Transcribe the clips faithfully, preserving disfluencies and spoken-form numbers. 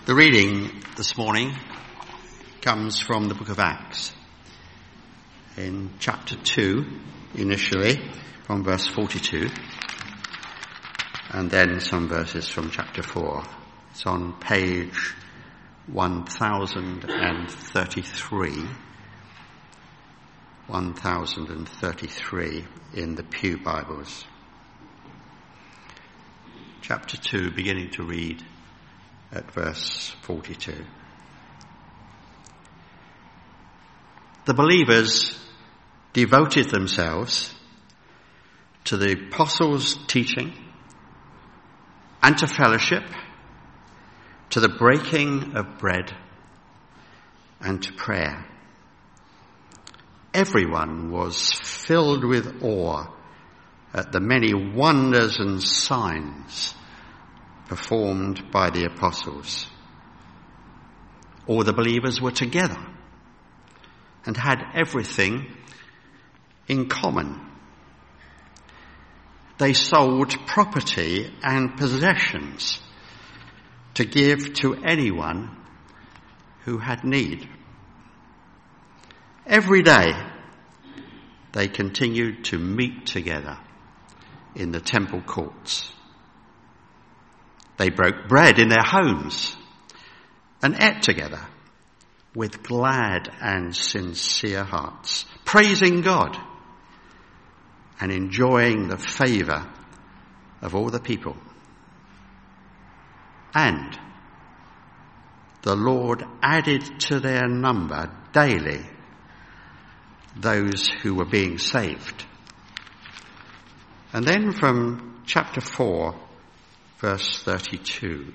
The reading this morning comes from the book of Acts, in chapter two, initially, from verse forty-two, and then some verses from chapter four. It's on page one thousand thirty-three, one thousand thirty-three in the Pew Bibles. Chapter two, beginning to read at verse forty-two. The believers devoted themselves to the apostles' teaching and to fellowship, to the breaking of bread and to prayer. Everyone was filled with awe at the many wonders and signs performed by the apostles. All the believers were together and had everything in common. They sold property and possessions to give to anyone who had need. Every day they continued to meet together in the temple courts. They broke bread in their homes and ate together with glad and sincere hearts, praising God and enjoying the favour of all the people. And the Lord added to their number daily those who were being saved. And then from chapter four, verse thirty-two.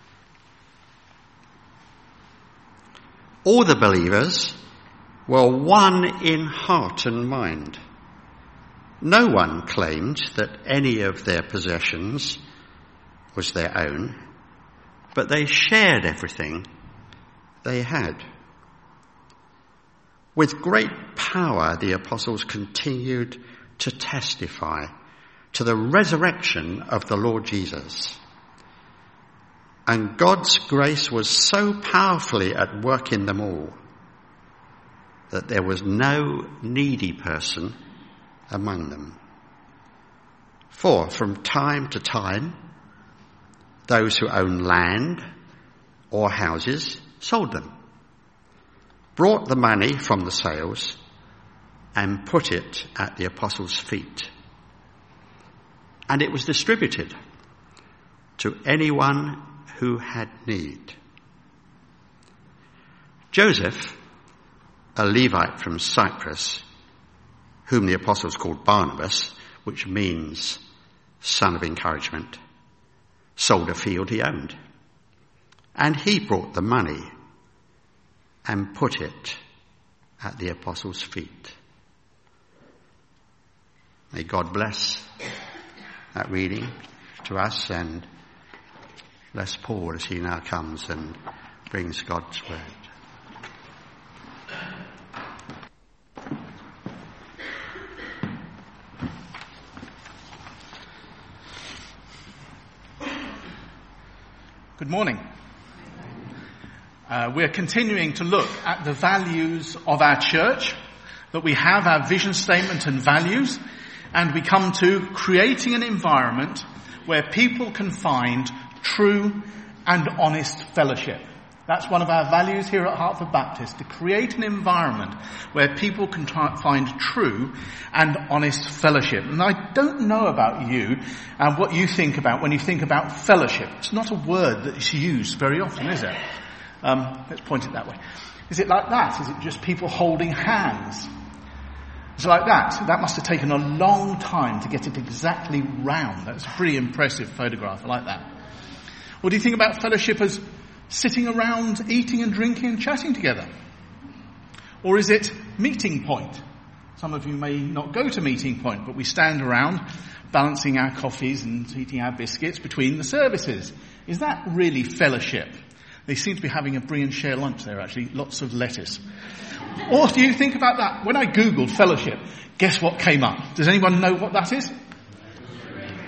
All the believers were one in heart and mind. No one claimed that any of their possessions was their own, but they shared everything they had. With great power, the apostles continued to testify to the resurrection of the Lord Jesus. And God's grace was so powerfully at work in them all that there was no needy person among them. For from time to time, those who owned land or houses sold them, brought the money from the sales, and put it at the apostles' feet. And it was distributed to anyone who had need. Joseph, a Levite from Cyprus, whom the apostles called Barnabas, which means son of encouragement, sold a field he owned. And he brought the money and put it at the apostles' feet. May God bless that reading to us, and bless Paul as he now comes and brings God's word. Good morning. Uh, we're continuing to look at the values of our church, that we have our vision statement and values, and we come to creating an environment where people can find true and honest fellowship. That's one of our values here at Hartford Baptist, to create an environment where people can try, find true and honest fellowship. And I don't know about you and what you think about when you think about fellowship. It's not a word that is used very often, is it? Um, let's point it that way. Is it like that? Is it just people holding hands? It's like that. That must have taken a long time to get it exactly round. That's a pretty impressive photograph. I like that. Or do you think about fellowship as sitting around, eating and drinking and chatting together? Or is it meeting point? Some of you may not go to meeting point, but we stand around balancing our coffees and eating our biscuits between the services. Is that really fellowship? They seem to be having a bring and share lunch there, actually. Lots of lettuce. Or do you think about that? When I Googled fellowship, guess what came up? Does anyone know what that is?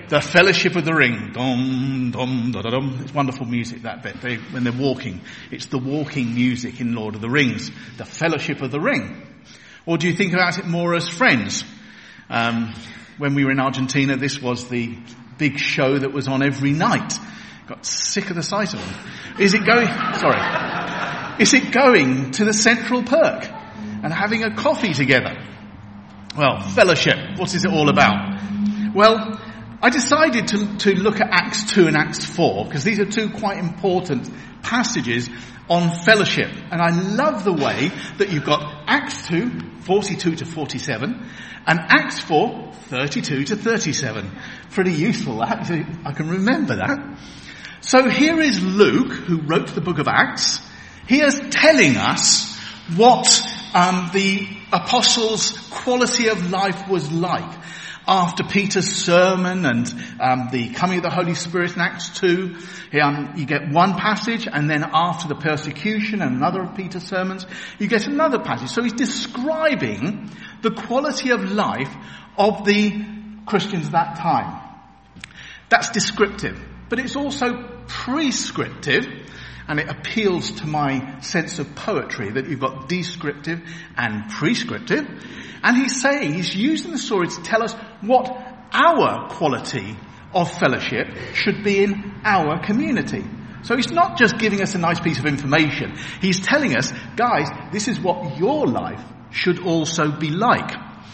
the Fellowship of the Ring. Dum, dum, da, da, dum. It's wonderful music, that bit. They, when they're walking. It's the walking music in Lord of the Rings. The Fellowship of the Ring. Or do you think about it more as friends? Um, when we were in Argentina, this was the big show that was on every night. Got sick of the sight of them. Is it going, sorry. Is it going to the Central Perk and having a coffee together? Well, fellowship, what is it all about? Well, I decided to, to look at Acts two and Acts four, because these are two quite important passages on fellowship. And I love the way that you've got Acts two, forty-two to forty-seven, and Acts four, thirty-two to thirty-seven. Pretty useful, that. I can remember that. So here is Luke, who wrote the book of Acts. He is telling us what um, the apostles' quality of life was like after Peter's sermon and um, the coming of the Holy Spirit in Acts two. Um, you get one passage, and then after the persecution and another of Peter's sermons, you get another passage. So he's describing the quality of life of the Christians of that time. That's descriptive, but it's also prescriptive, and it appeals to my sense of poetry that you've got descriptive and prescriptive. And he's saying, he's using the story to tell us what our quality of fellowship should be in our community. So he's not just giving us a nice piece of information. He's telling us, guys, this is what your life should also be like.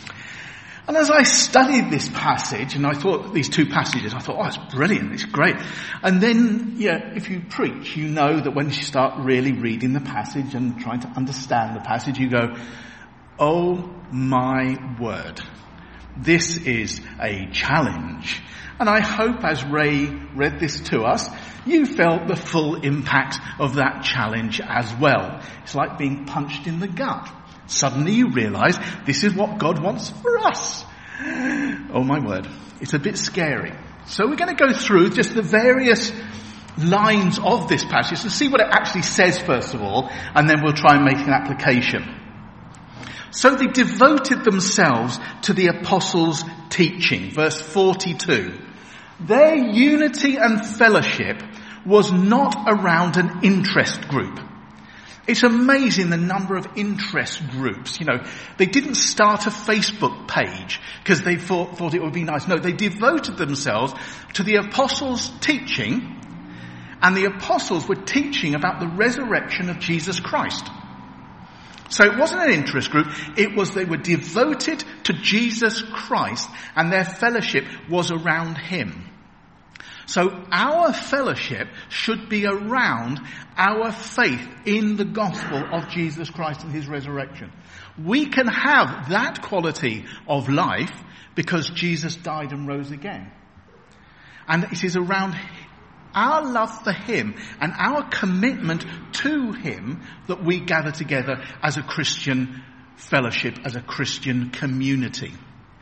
And as I studied this passage, and I thought, these two passages, I thought, oh, it's brilliant, it's great. And then, yeah, if you preach, you know that when you start really reading the passage and trying to understand the passage, you go, oh my word, this is a challenge. And I hope as Ray read this to us, you felt the full impact of that challenge as well. It's like being punched in the gut. Suddenly you realize this is what God wants for us. Oh my word, it's a bit scary. So we're going to go through just the various lines of this passage and see what it actually says first of all, and then we'll try and make an application. So they devoted themselves to the apostles' teaching, verse forty-two. Their unity and fellowship was not around an interest group. It's amazing the number of interest groups. You know, they didn't start a Facebook page because they thought, thought it would be nice. No, they devoted themselves to the apostles' teaching, and the apostles were teaching about the resurrection of Jesus Christ. So it wasn't an interest group, it was they were devoted to Jesus Christ, and their fellowship was around him. So our fellowship should be around our faith in the gospel of Jesus Christ and his resurrection. We can have that quality of life because Jesus died and rose again. And it is around our love for him and our commitment to him that we gather together as a Christian fellowship, as a Christian community.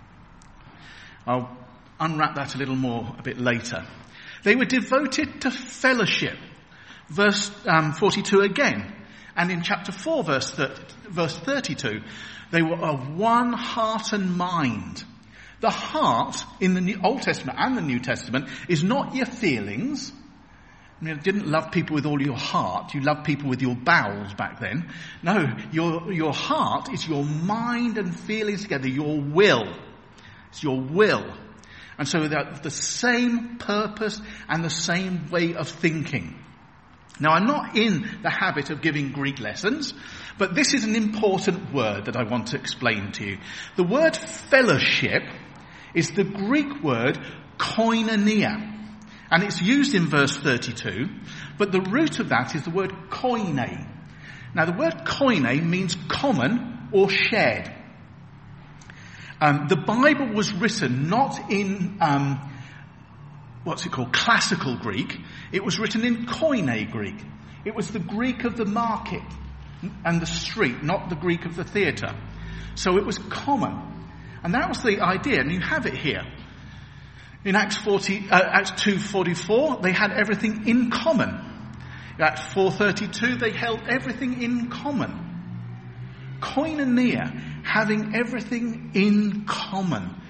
I'll unwrap that a little more a bit later. They were devoted to fellowship. Verse um, forty-two again. And in chapter four, verse, thirty, verse thirty-two, they were of one heart and mind. The heart in the New, Old Testament and the New Testament is not your feelings. I mean, you didn't love people with all your heart. You loved people with your bowels back then. No, your, your heart is your mind and feelings together, your will. It's your will. And so they're the same purpose and the same way of thinking. Now, I'm not in the habit of giving Greek lessons, but this is an important word that I want to explain to you. The word fellowship is the Greek word koinonia. And it's used in verse thirty-two, but the root of that is the word koine. Now, the word koine means common or shared. Um, the Bible was written not in, um, what's it called, classical Greek. It was written in Koine Greek. It was the Greek of the market and the street, not the Greek of the theatre. So it was common. And that was the idea, and you have it here. In Acts forty, uh, Acts two forty-four, they had everything in common. At four thirty-two, they held everything in common. Koinonia, having everything in common.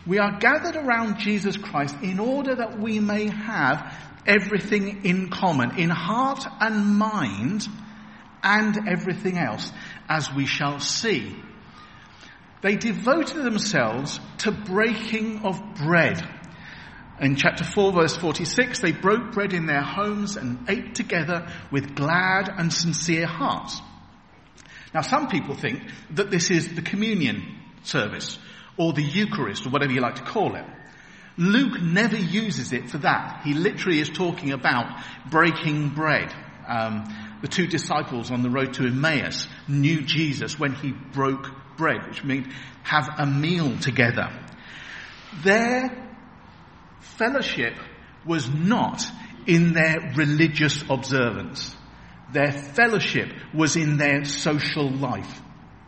We are gathered around Jesus Christ in order that we may have everything in common, in heart and mind, and everything else, as we shall see. They devoted themselves to breaking of bread. In chapter four, verse forty-six, they broke bread in their homes and ate together with glad and sincere hearts. Now, some people think that this is the communion service, or the Eucharist, or whatever you like to call it. Luke never uses it for that. He literally is talking about breaking bread. Um, the two disciples on the road to Emmaus knew Jesus when he broke bread, which means have a meal together. Their fellowship was not in their religious observance. Their fellowship was in their social life.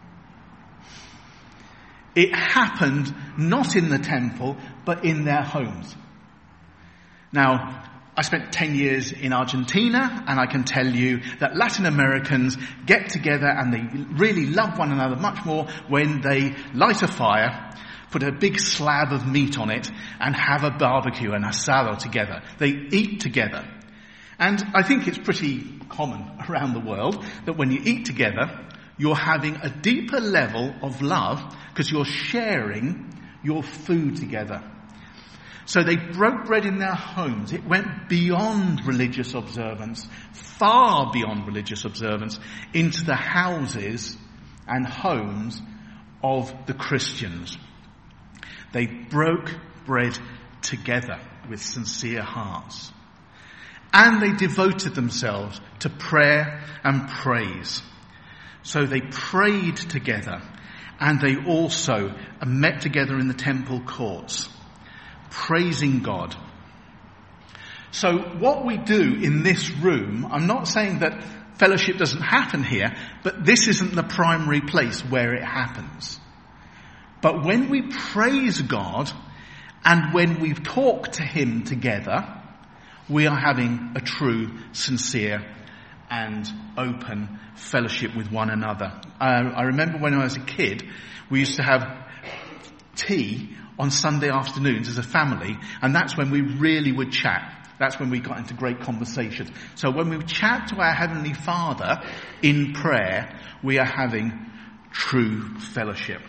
It happened not in the temple, but in their homes. Now, I spent ten years in Argentina, and I can tell you that Latin Americans get together and they really love one another much more when they light a fire, put a big slab of meat on it, and have a barbecue and asado together. They eat together. And I think it's pretty common around the world that when you eat together, you're having a deeper level of love because you're sharing your food together. So they broke bread in their homes. It went beyond religious observance, far beyond religious observance, into the houses and homes of the Christians. They broke bread together with sincere hearts. And they devoted themselves to prayer and praise. So they prayed together, and they also met together in the temple courts, praising God. So what we do in this room, I'm not saying that fellowship doesn't happen here, but this isn't the primary place where it happens. But when we praise God, and when we talk to him together, we are having a true, sincere, and open fellowship with one another. Uh, I remember when I was a kid, we used to have tea on Sunday afternoons as a family, and that's when we really would chat. That's when we got into great conversations. So when we chat to our Heavenly Father in prayer, we are having true fellowship.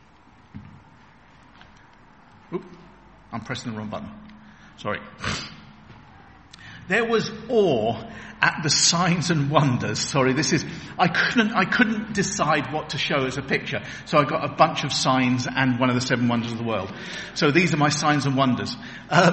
Oop, I'm pressing the wrong button. Sorry. There was awe at the signs and wonders. Sorry, this is, I couldn't, I couldn't decide what to show as a picture. So I got a bunch of signs and one of the seven wonders of the world. So these are my signs and wonders. Um,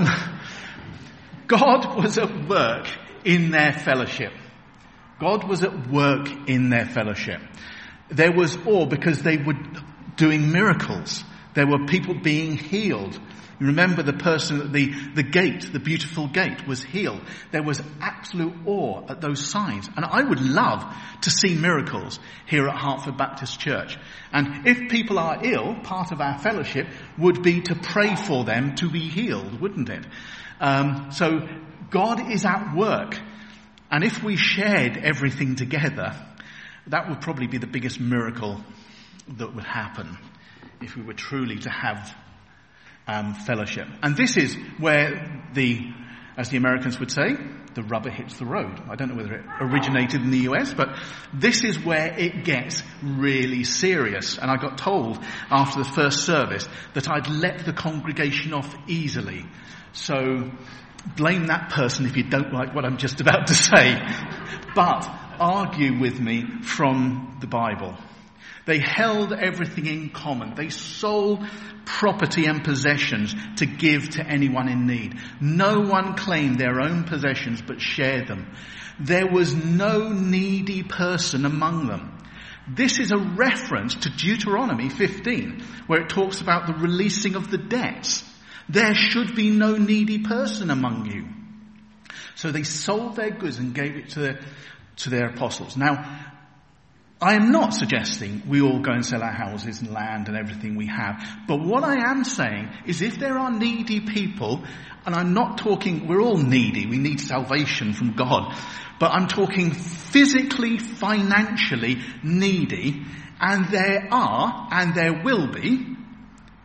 God was at work in their fellowship. God was at work in their fellowship. There was awe because they were doing miracles. There were people being healed. You remember the person at the, the gate, the beautiful gate, was healed. There was absolute awe at those signs. And I would love to see miracles here at Hartford Baptist Church. And if people are ill, part of our fellowship would be to pray for them to be healed, wouldn't it? Um, so God is at work. And if we shared everything together, that would probably be the biggest miracle that would happen if we were truly to have Um, fellowship. And this is where the, as the Americans would say, the rubber hits the road. I don't know whether it originated in the U S, but this is where it gets really serious. And I got told after the first service that I'd let the congregation off easily. So blame that person if you don't like what I'm just about to say. But argue with me from the Bible. They held everything in common. They sold property and possessions to give to anyone in need. No one claimed their own possessions but shared them. There was no needy person among them. This is a reference to Deuteronomy fifteen, where it talks about the releasing of the debts. There should be no needy person among you. So they sold their goods and gave it to their, to their apostles. Now, I am not suggesting we all go and sell our houses and land and everything we have. But what I am saying is if there are needy people, and I'm not talking, we're all needy, we need salvation from God, but I'm talking physically, financially needy, and there are, and there will be,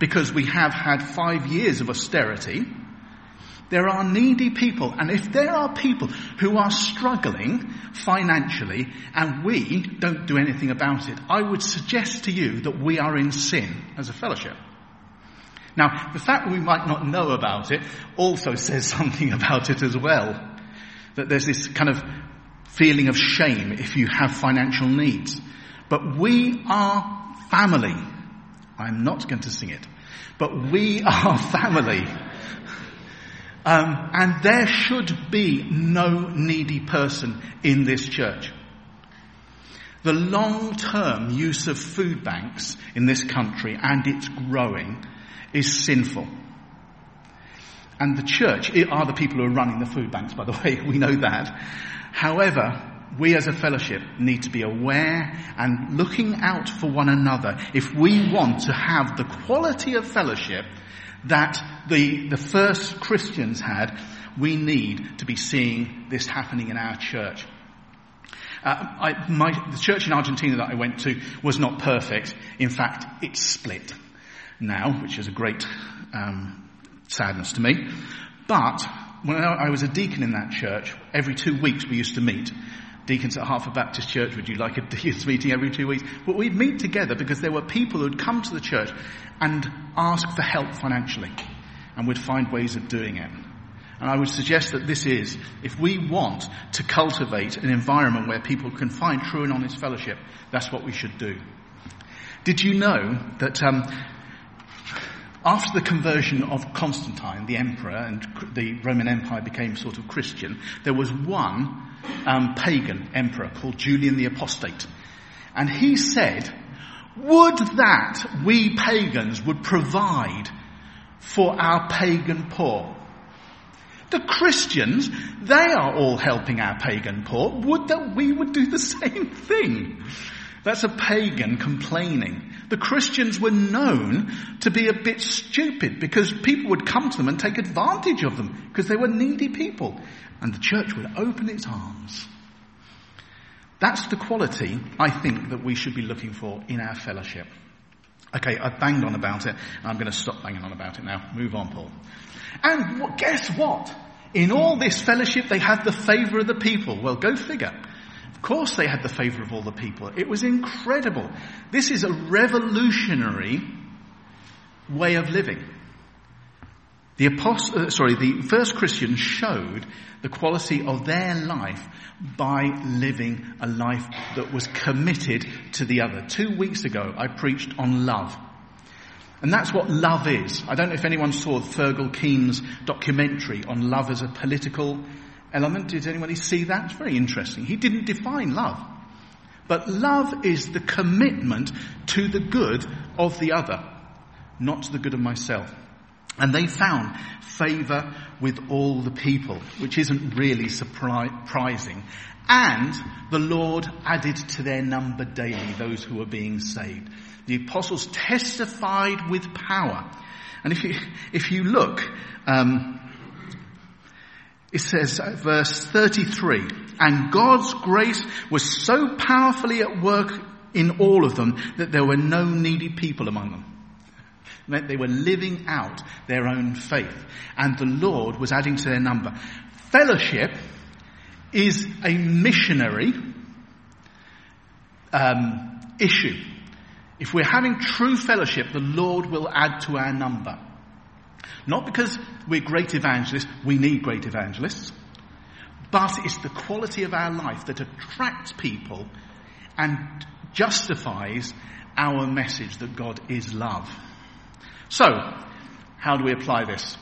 because we have had five years of austerity. There are needy people, and if there are people who are struggling financially and we don't do anything about it, I would suggest to you that we are in sin as a fellowship. Now, the fact that we might not know about it also says something about it as well. That there's this kind of feeling of shame if you have financial needs. But we are family. I'm not going to sing it. But we are family. Um, and there should be no needy person in this church. The long-term use of food banks in this country, and it's growing, is sinful. And the church are the people who are running the food banks, by the way, we know that. However, we as a fellowship need to be aware and looking out for one another if we want to have the quality of fellowship that the, the first Christians had. We need to be seeing this happening in our church. Uh, I, my, the church in Argentina that I went to was not perfect. In fact, it's split now, which is a great um, sadness to me. But when I was a deacon in that church, every two weeks we used to meet. Deacons at Hartford Baptist Church, would you like a deacons meeting every two weeks? But we'd meet together because there were people who'd come to the church and ask for help financially. And we'd find ways of doing it. And I would suggest that this is, if we want to cultivate an environment where people can find true and honest fellowship, that's what we should do. Did you know that um, after the conversion of Constantine, the emperor, and the Roman Empire became sort of Christian, there was one um, pagan emperor called Julian the Apostate. And he said, would that we pagans would provide for our pagan poor. The Christians, they are all helping our pagan poor. Would that we would do the same thing? That's a pagan complaining. The Christians were known to be a bit stupid because people would come to them and take advantage of them because they were needy people. And the church would open its arms. That's the quality, I think, that we should be looking for in our fellowship. Okay, I've banged on about it, and I'm going to stop banging on about it now. Move on, Paul. And what, guess what? In all this fellowship, they had the favour of the people. Well, go figure. Of course they had the favour of all the people. It was incredible. This is a revolutionary way of living. The apostle, uh, sorry, the first Christians showed the quality of their life by living a life that was committed to the other. Two weeks ago, I preached on love. And that's what love is. I don't know if anyone saw Fergal Keane's documentary on love as a political element. Did anybody see that? It's very interesting. He didn't define love. But love is the commitment to the good of the other, not to the good of myself. And they found favour with all the people, which isn't really surprising. And the Lord added to their number daily those who were being saved. The apostles testified with power. And if you, if you look, um, it says, uh, verse thirty-three, and God's grace was so powerfully at work in all of them that there were no needy people among them. It meant they were living out their own faith. And the Lord was adding to their number. Fellowship is a missionary um, issue. If we're having true fellowship, the Lord will add to our number. Not because we're great evangelists, we need great evangelists, but it's the quality of our life that attracts people and justifies our message that God is love. So, how do we apply this?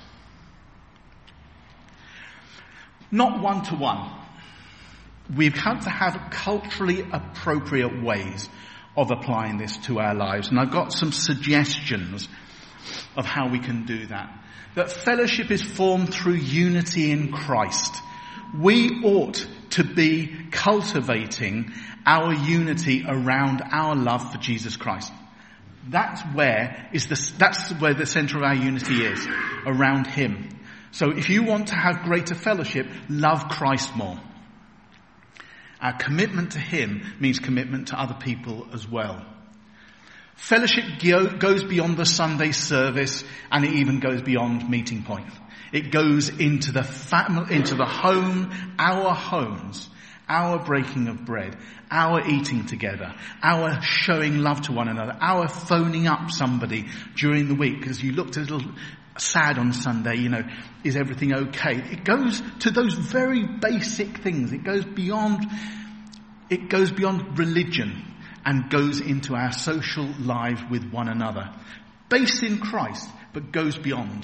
Not one-to-one. We've had to have culturally appropriate ways of applying this to our lives. And I've got some suggestions of how we can do that. That fellowship is formed through unity in Christ. We ought to be cultivating our unity around our love for Jesus Christ. That's where is the, that's where the centre of our unity is, around Him. So if you want to have greater fellowship, love Christ more. Our commitment to Him means commitment to other people as well. Fellowship goes beyond the Sunday service, and it even goes beyond meeting point. It goes into the family, into the home, our homes, our breaking of bread, our eating together, our showing love to one another, our phoning up somebody during the week because you looked a little sad on Sunday, you know, is everything okay? It goes to those very basic things. It goes beyond, it goes beyond religion and goes into our social lives with one another. Based in Christ, but goes beyond.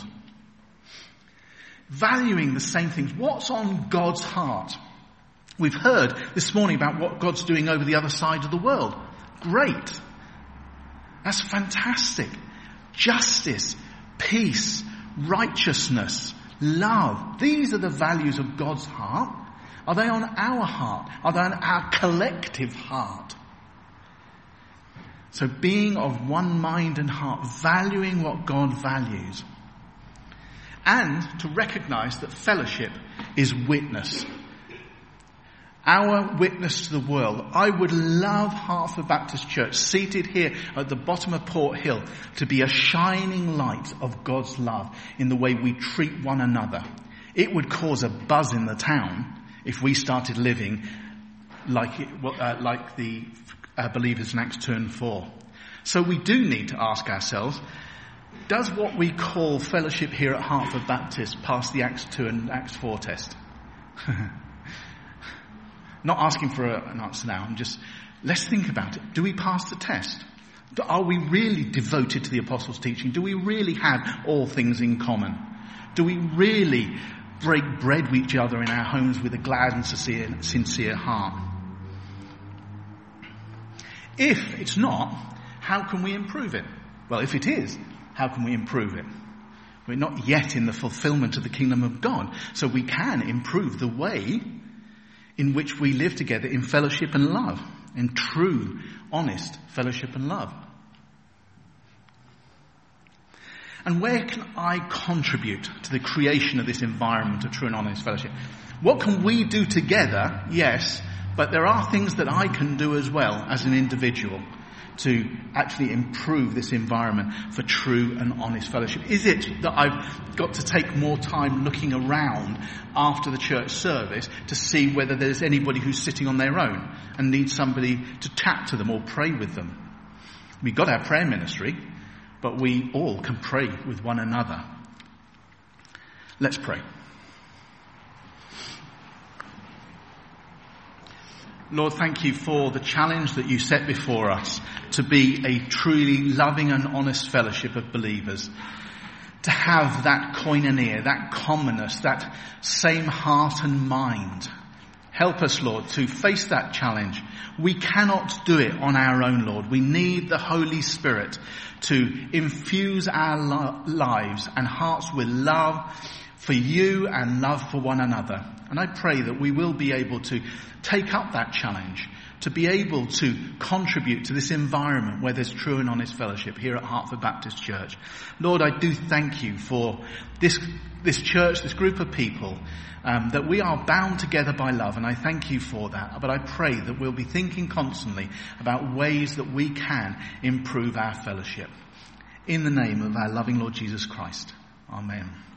Valuing the same things. What's on God's heart? We've heard this morning about what God's doing over the other side of the world. Great. That's fantastic. Justice, peace, righteousness, love. These are the values of God's heart. Are they on our heart? Are they on our collective heart? So being of one mind and heart, valuing what God values. And to recognize that fellowship is witness. Our witness to the world. I would love Hartford Baptist Church, seated here at the bottom of Port Hill, to be a shining light of God's love in the way we treat one another. It would cause a buzz in the town if we started living like it, uh, like the uh, believers in Acts two and four. So we do need to ask ourselves, does what we call fellowship here at Hartford Baptist pass the Acts two and Acts four test? Not asking for a, an answer now. I'm just, let's think about it. Do we pass the test? Are we really devoted to the apostles' teaching? Do we really have all things in common? Do we really break bread with each other in our homes with a glad and sincere, sincere heart? If it's not, how can we improve it? Well, if it is, how can we improve it? We're not yet in the fulfillment of the kingdom of God, so we can improve the way in which we live together in fellowship and love, in true, honest fellowship and love. And where can I contribute to the creation of this environment of true and honest fellowship? What can we do together? Yes, but there are things that I can do as well as an individual to actually improve this environment for true and honest fellowship. Is it that I've got to take more time looking around after the church service to see whether there's anybody who's sitting on their own and needs somebody to chat to them or pray with them? We've got our prayer ministry, but we all can pray with one another. Let's pray. Lord, thank you for the challenge that you set before us to be a truly loving and honest fellowship of believers. To have that koinonia, that commonness, that same heart and mind. Help us, Lord, to face that challenge. We cannot do it on our own, Lord. We need the Holy Spirit to infuse our lo- lives and hearts with love for you and love for one another. And I pray that we will be able to take up that challenge, to be able to contribute to this environment where there's true and honest fellowship here at Hartford Baptist Church. Lord, I do thank you for this this church, this group of people, um, that we are bound together by love, and I thank you for that. But I pray that we'll be thinking constantly about ways that we can improve our fellowship. In the name of our loving Lord Jesus Christ. Amen.